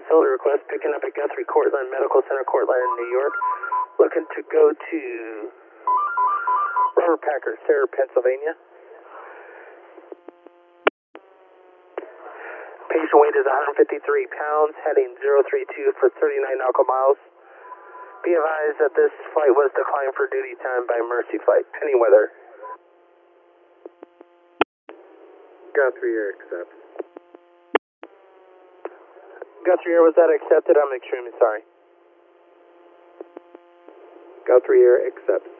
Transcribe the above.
facility request, picking up at Guthrie Courtland Medical Center, Courtland, New York. Looking to go to Robert Packard, Sarah, Pennsylvania. Patient weight is 153 pounds, heading 032 for 39 nautical miles. Be advised that this flight was declined for duty time by Mercy Flight. Pending weather. Guthrie Air accept. Guthrie Air, was that accepted? I'm extremely sorry. Guthrie Air accept.